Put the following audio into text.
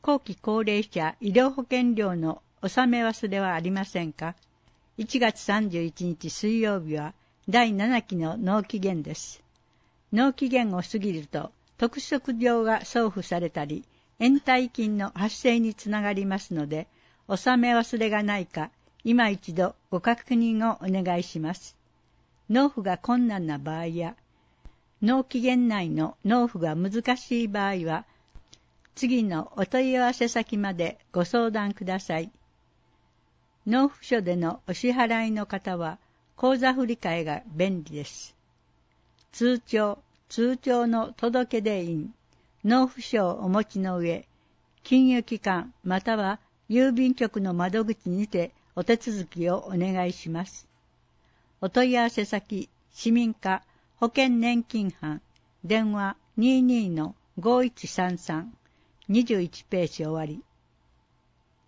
後期高齢者医療保険料の納め忘れはありませんか？ 1 月31日水曜日は第7期の納期限です。納期限を過ぎると督促状が送付されたり、延滞金の発生につながりますので、納め忘れがないか、今一度ご確認をお願いします。納付が困難な場合や、納期限内の納付が難しい場合は、次のお問い合わせ先までご相談ください。納付書でのお支払いの方は、口座振替が便利です。通帳の届出印、納付書をお持ちの上、金融機関または郵便局の窓口にてお手続きをお願いします。お問い合わせ先、市民課保険年金班、電話 22-5133、21ページ終わり。